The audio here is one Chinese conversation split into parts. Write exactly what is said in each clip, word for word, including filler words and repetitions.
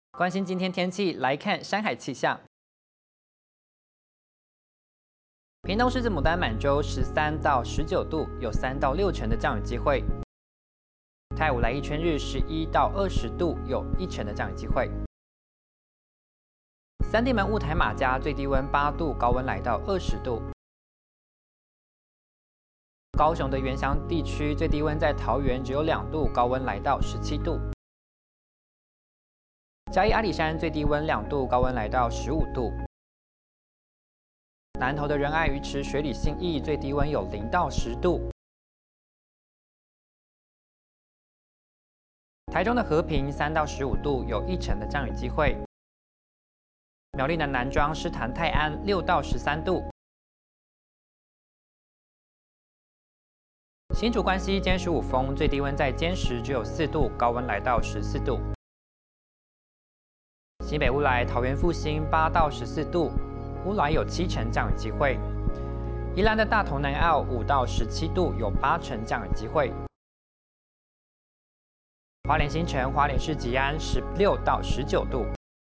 关心今天天气，来看山海气象。屏东狮子牡丹满洲十三到十九度，有三到六成的降雨机会。太武来一圈日十一到二十度，有一成的降雨机会。三地门雾台马家最低温八度，高温来到二十度。高雄的原乡地区最低温在桃园只有两度，高温来到十七度。嘉义阿里山最低温两度，高温来到十五度。南投的仁爱鱼池水里信义最低温有零到十度。台中的和平三到十五度，有一成的降雨机会。苗栗的南庄诗坛泰安六到十三度。新竹关西尖十五峰最低温在尖石只有四度，高温来到十四度。新北乌来桃园复兴八到十四度，乌来有七成降雨机会。宜兰的大同南澳五到十七度，有八成降雨机会。花莲新城、花莲市吉安十六到十九度。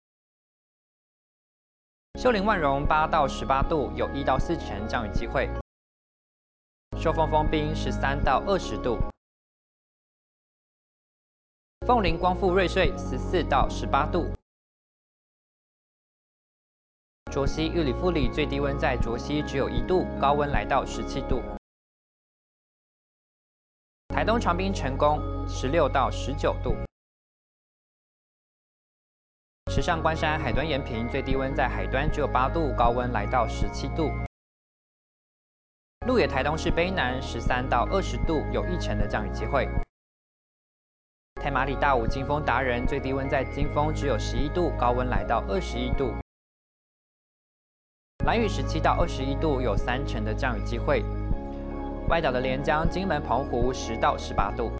秀林万荣八到十八度，有一到四成降雨机会。寿丰丰滨十三到二十度。凤林光复瑞穗十四到十八度。卓溪玉里富里最低温在卓溪只有一度，高温来到十七度。台东长滨成功十六到十九度。池上关山海端延平最低温在海端只有八度，高温来到十七度。鹿野台东市卑南十三到二十度，有一成的降雨机会。太马里大武金峰达人最低温在金峰只有十一度，高温来到二十一度。兰屿十七到二十一度，有三成的降雨机会。外岛的连江、金门、澎湖十到十八度。